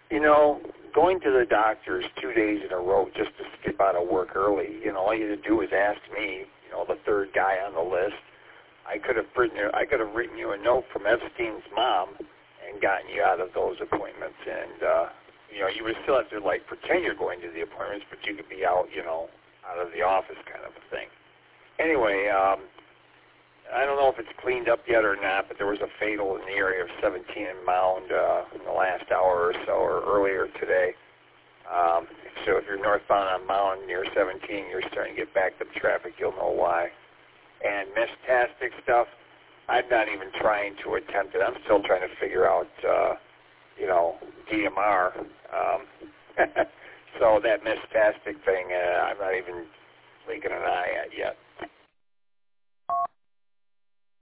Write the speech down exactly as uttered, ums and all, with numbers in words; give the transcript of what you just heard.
You know, going to the doctors two days in a row just to skip out of work early, you know, all you had to do was ask me, you know, the third guy on the list. I could have written you, I could have written you a note from Epstein's mom and gotten you out of those appointments. And, uh, you know, you would still have to, like, pretend you're going to the appointments, but you could be out, you know, out of the office kind of a thing. Anyway, um, I don't know if it's cleaned up yet or not, but there was a fatal in the area of seventeen and Mound uh, in the last hour or so, or earlier today. Um, so if you're northbound on Mound near seventeen, you're starting to get backed up traffic. You'll know why. And Meshtastic stuff, I'm not even trying to attempt it. I'm still trying to figure out, uh, you know, D M R. Um, so that Meshtastic thing, uh, I'm not even blinking an eye at yet.